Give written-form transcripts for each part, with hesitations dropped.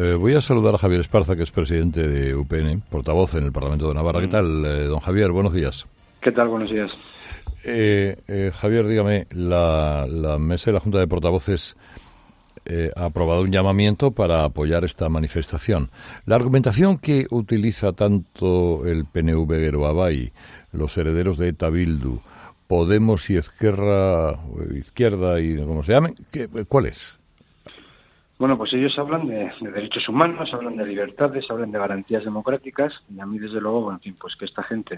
Voy a saludar a Javier Esparza, que es presidente de UPN, portavoz en el Parlamento de Navarra. ¿Qué tal, don Javier? Buenos días. ¿Qué tal? Buenos días. Javier, dígame, la mesa de la Junta de Portavoces ha aprobado un llamamiento para apoyar esta manifestación. La argumentación que utiliza tanto el PNV Geroa-Bai, los herederos de ETA Bildu, Podemos y Izquierda y como se llamen, ¿cuál es? Bueno, pues ellos hablan de derechos humanos, hablan de libertades, hablan de garantías democráticas, y a mí, desde luego, bueno, en fin, pues que esta gente,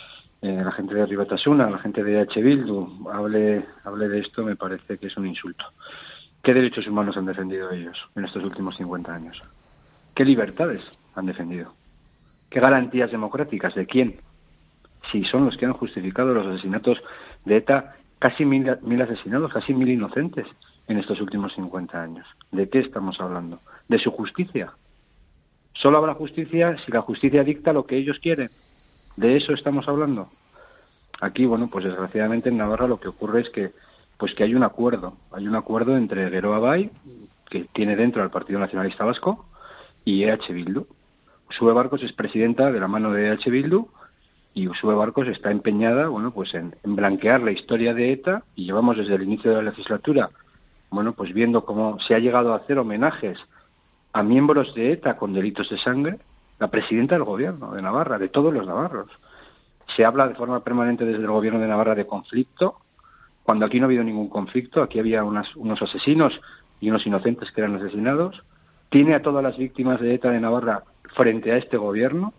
la gente de Ribatasuna, la gente de EH Bildu, hable de esto, me parece que es un insulto. ¿Qué derechos humanos han defendido ellos en estos últimos 50 años? ¿Qué libertades han defendido? ¿Qué garantías democráticas? ¿De quién? Si son los que han justificado los asesinatos de ETA, casi mil asesinados, casi 1.000 inocentes en estos últimos 50 años. ¿De qué estamos hablando? ¿De su justicia? ¿Solo habrá justicia si la justicia dicta lo que ellos quieren? ¿De eso estamos hablando? Aquí, bueno, pues desgraciadamente en Navarra lo que ocurre es que hay un acuerdo entre Geroa-Bai, que tiene dentro al Partido Nacionalista Vasco, y EH Bildu. Uxue Barkos es presidenta de la mano de EH Bildu, y Uxue Barkos está empeñada, bueno, pues en blanquear la historia de ETA, y llevamos desde el inicio de la legislatura, bueno, pues viendo cómo se ha llegado a hacer homenajes a miembros de ETA con delitos de sangre. La presidenta del gobierno de Navarra, de todos los navarros. Se habla de forma permanente desde el gobierno de Navarra de conflicto, cuando aquí no ha habido ningún conflicto. Aquí había unos asesinos y unos inocentes que eran asesinados. Tiene a todas las víctimas de ETA de Navarra frente a este gobierno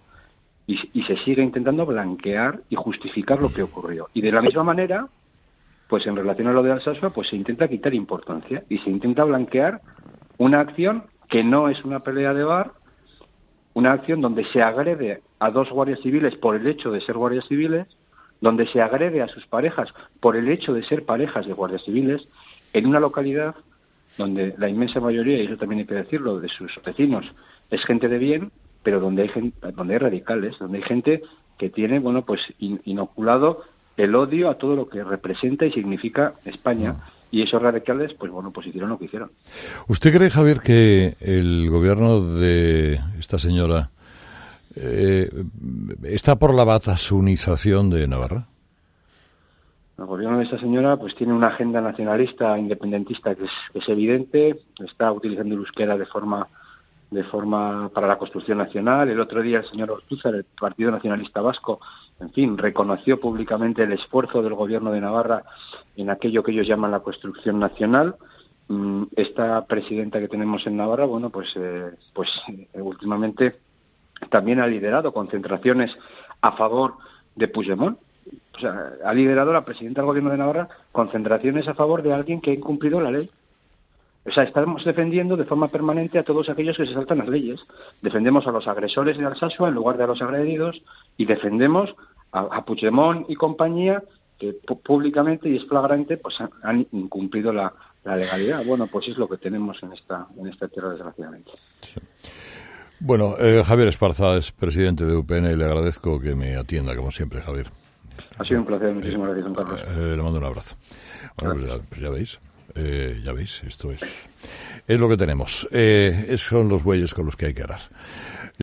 y se sigue intentando blanquear y justificar lo que ocurrió. Y de la misma manera, pues en relación a lo de Alsasua, pues se intenta quitar importancia y se intenta blanquear una acción que no es una pelea de bar, una acción donde se agrede a dos guardias civiles por el hecho de ser guardias civiles, donde se agrede a sus parejas por el hecho de ser parejas de guardias civiles, en una localidad donde la inmensa mayoría, y eso también hay que decirlo, de sus vecinos es gente de bien, pero donde hay radicales, donde hay gente que tiene, bueno, pues inoculado el odio a todo lo que representa y significa España. Y esos radicales, pues bueno, pues hicieron lo que hicieron. ¿Usted cree, Javier, que el gobierno de esta señora está por la batasunización de Navarra? El gobierno de esta señora pues tiene una agenda nacionalista independentista que es evidente. Está utilizando el euskera de forma para la construcción nacional. El otro día el señor Ortúzar, el Partido Nacionalista Vasco, en fin, reconoció públicamente el esfuerzo del gobierno de Navarra en aquello que ellos llaman la construcción nacional. Esta presidenta que tenemos en Navarra, bueno, pues últimamente también ha liderado concentraciones a favor de Puigdemont. O sea, ha liderado la presidenta del gobierno de Navarra concentraciones a favor de alguien que ha incumplido la ley. O sea, estamos defendiendo de forma permanente a todos aquellos que se saltan las leyes. Defendemos a los agresores de Alsasua en lugar de a los agredidos, y defendemos a Puigdemont y compañía, que públicamente y es flagrante pues han incumplido la legalidad. Bueno, pues es lo que tenemos en esta tierra, desgraciadamente. Sí. Bueno, Javier Esparza es presidente de UPN y le agradezco que me atienda, como siempre, Javier. Ha sido un placer, muchísimas gracias, don Carlos. Le mando un abrazo. Bueno, pues ya veis, esto es lo que tenemos. Son los bueyes con los que hay que arar.